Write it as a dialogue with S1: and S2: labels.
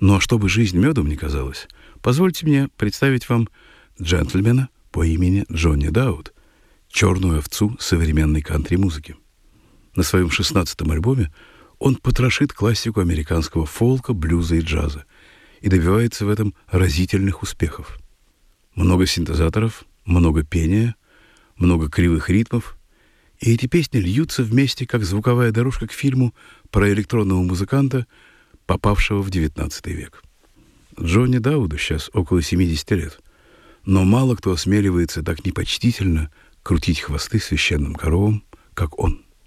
S1: Но чтобы жизнь медом не казалась, позвольте мне представить вам джентльмена по имени Джонни Дауд, черную овцу современной кантри-музыки. На своем 16-м альбоме он потрошит классику американского фолка, блюза и джаза и добивается в этом разительных успехов. Много синтезаторов, много пения, много кривых ритмов, и эти песни льются вместе, как звуковая дорожка к фильму про электронного музыканта, попавшего в XIX век. Джонни Дауду сейчас около 70 лет, но мало кто осмеливается так непочтительно крутить хвосты священным коровам, как он.